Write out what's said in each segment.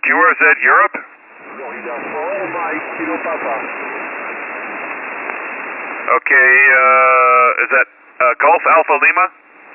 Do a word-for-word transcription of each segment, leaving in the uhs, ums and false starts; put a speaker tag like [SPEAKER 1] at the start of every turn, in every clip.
[SPEAKER 1] Q R Z Europe. Okay, uh, is that uh, Golf Alpha Lima?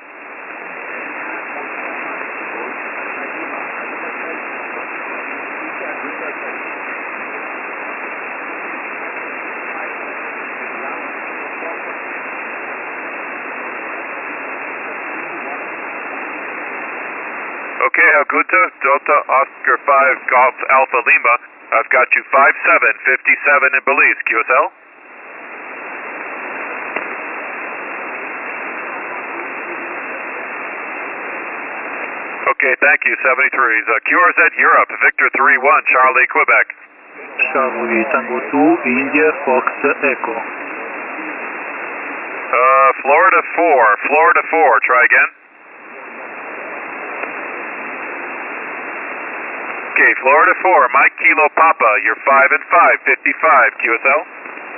[SPEAKER 1] Okay, Hakuta, Delta Oscar five Golf Alpha Lima. I've got you five seven fifty-seven in Belize, Q S L. Okay, thank you, seventy-threes. Uh, Q R Z Europe, Victor three one, Charlie, Quebec.
[SPEAKER 2] Charlie, Tango two, India, Fox, Echo.
[SPEAKER 1] Uh, Florida four, Florida four, try again. Okay, Florida four, Mike Kilo Papa, you're five and five, fifty-five, Q S L.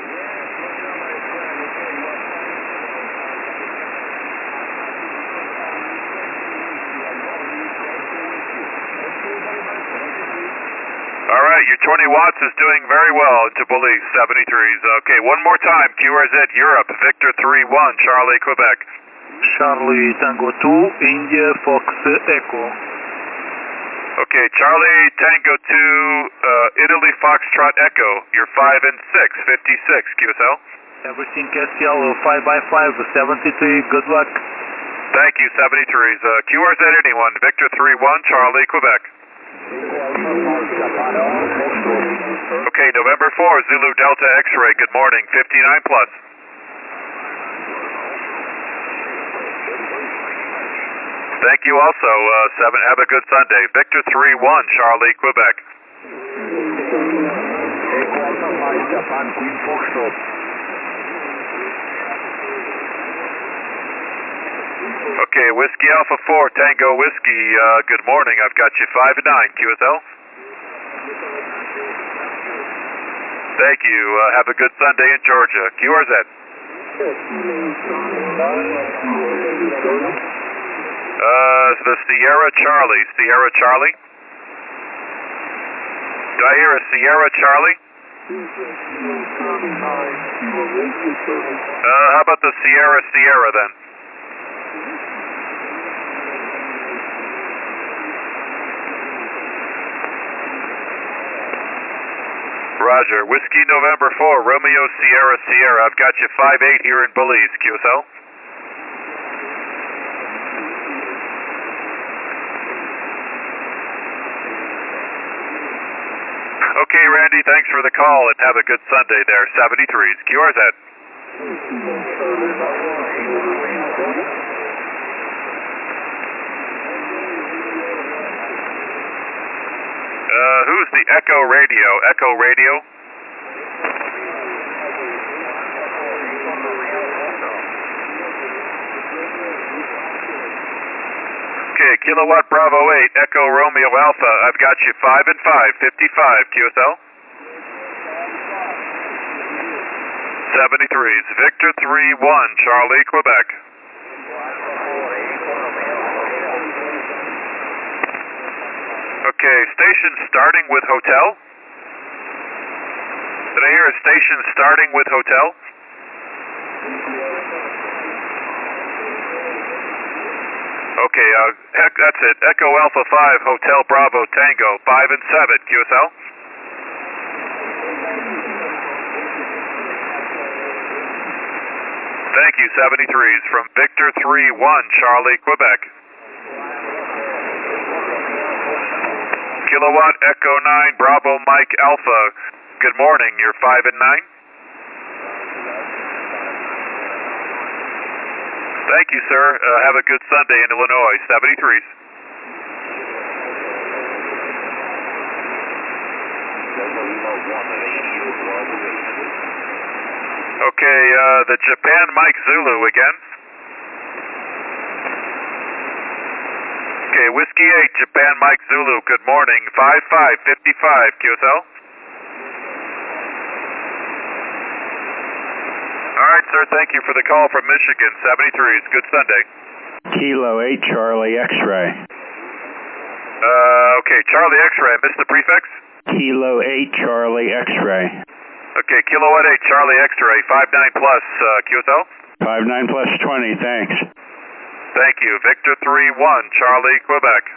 [SPEAKER 1] All right, your twenty watts is doing very well into Belize, seventy-threes. Okay, one more time, Q R Z Europe, Victor three one, Charlie, Quebec.
[SPEAKER 2] Charlie, Tango two, India, Fox, Echo.
[SPEAKER 1] Okay, Charlie, Tango two, uh, Italy, Foxtrot, Echo. You're five and six, fifty-six, Q S L.
[SPEAKER 2] Everything S L, five by five, seventy-three, good luck.
[SPEAKER 1] Thank you, seventy-threes. Uh, Q R Z anyone, Victor three one, Charlie, Quebec. Okay, November four, Zulu Delta X-ray, good morning, fifty-nine plus. Thank you also, uh, seven, have a good Sunday. Victor three one, Charlie, Quebec. Okay, Whiskey Alpha four, Tango Whiskey, uh, good morning. I've got you five and nine, Q S L. Thank you, uh, have a good Sunday in Georgia. Q R Z. Uh, the Sierra Charlie, Sierra Charlie. Do I hear a Sierra Charlie? Uh, how about the Sierra Sierra then? Roger, Whiskey November four, Romeo Sierra Sierra. I've got you five eight here in Belize, Q S L. Okay, Randy, thanks for the call and have a good Sunday there. seventy-threes, Q R Z. Uh, who's the Echo Radio? Echo Radio? Okay, Kilowatt Bravo eight, Echo Romeo Alpha. I've got you five and five, fifty-five, Q S L. seventy-threes, Victor three one, Charlie, Quebec. Okay, station starting with hotel. Did I hear a station starting with hotel? Okay, uh, heck, that's it. Echo Alpha five, Hotel Bravo Tango, five and seven, Q S L. Thank you, seventy-threes, from Victor three one, Charlie, Quebec. Kilowatt Echo nine, Bravo Mike Alpha. Good morning, you're five and nine. Thank you, sir. Uh, have a good Sunday in Illinois, seventy-threes. Okay, uh, the Japan Mike Zulu again. Okay, Whiskey eight, Japan Mike Zulu, good morning, five five, fifty-five, Q S L. All right, sir, thank you for the call from Michigan, seventy-threes, good Sunday.
[SPEAKER 3] Kilo eight, Charlie, X-ray.
[SPEAKER 1] Uh, Okay, Charlie X-ray, I missed the prefix?
[SPEAKER 3] Kilo eight Charlie X-ray.
[SPEAKER 1] Okay, Kilo eight Charlie X-ray, five nine plus, uh, Q S L?
[SPEAKER 3] five nine plus twenty, thanks.
[SPEAKER 1] Thank you. Victor three one, Charlie, Quebec.